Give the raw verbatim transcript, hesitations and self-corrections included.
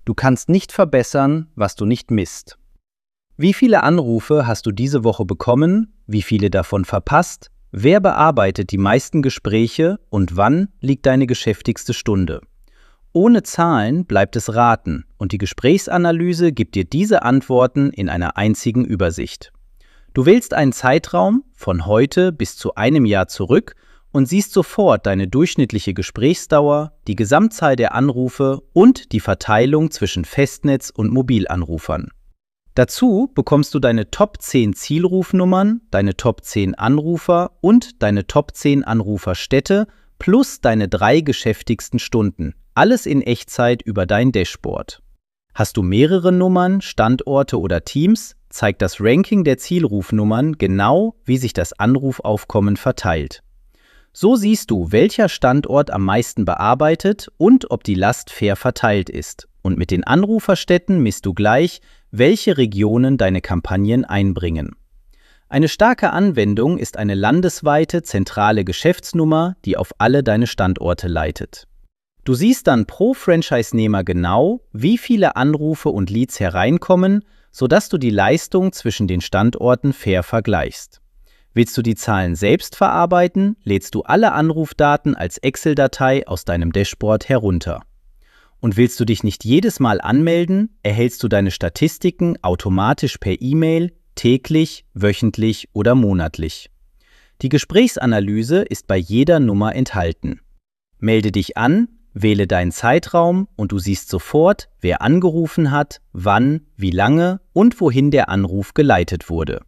Du kannst nicht verbessern, was du nicht misst. Wie viele Anrufe hast du diese Woche bekommen? Wie viele davon verpasst? Wer bearbeitet die meisten Gespräche und wann liegt deine geschäftigste Stunde? Ohne Zahlen bleibt es Raten und die Gesprächsanalyse gibt dir diese Antworten in einer einzigen Übersicht. Du wählst einen Zeitraum von heute bis zu einem Jahr zurück und siehst sofort deine durchschnittliche Gesprächsdauer, die Gesamtzahl der Anrufe und die Verteilung zwischen Festnetz- und Mobilanrufern. Dazu bekommst du deine Top zehn Zielrufnummern, deine Top zehn Anrufer und deine Top zehn Anruferstädte plus deine drei geschäftigsten Stunden. Alles in Echtzeit über dein Dashboard. Hast du mehrere Nummern, Standorte oder Teams, zeigt das Ranking der Zielrufnummern genau, wie sich das Anrufaufkommen verteilt. So siehst du, welcher Standort am meisten bearbeitet und ob die Last fair verteilt ist. Und mit den Anruferstädten misst du gleich, welche Regionen deine Kampagnen einbringen. Eine starke Anwendung ist eine landesweite zentrale Geschäftsnummer, die auf alle deine Standorte leitet. Du siehst dann pro Franchise-Nehmer genau, wie viele Anrufe und Leads hereinkommen, sodass du die Leistung zwischen den Standorten fair vergleichst. Willst du die Zahlen selbst verarbeiten, lädst du alle Anrufdaten als Excel-Datei aus deinem Dashboard herunter. Und willst du dich nicht jedes Mal anmelden, erhältst du deine Statistiken automatisch per E-Mail, täglich, wöchentlich oder monatlich. Die Gesprächsanalyse ist bei jeder Nummer enthalten. Melde dich an, wähle deinen Zeitraum und du siehst sofort, wer angerufen hat, wann, wie lange und wohin der Anruf geleitet wurde.